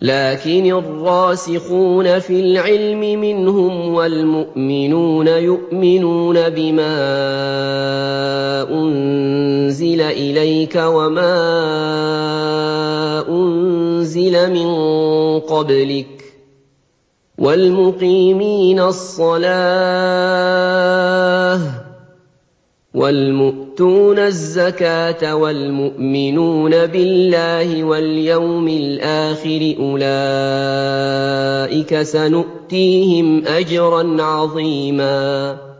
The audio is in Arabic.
لكن الراسخون في العلم منهم والمؤمنون يؤمنون بما أنزل إليك وما أنزل من قبلك والمقيمين الصلاة والمؤتون الزكاة والمؤمنون بالله واليوم الآخر أولئك سنؤتيهم أجرا عظيما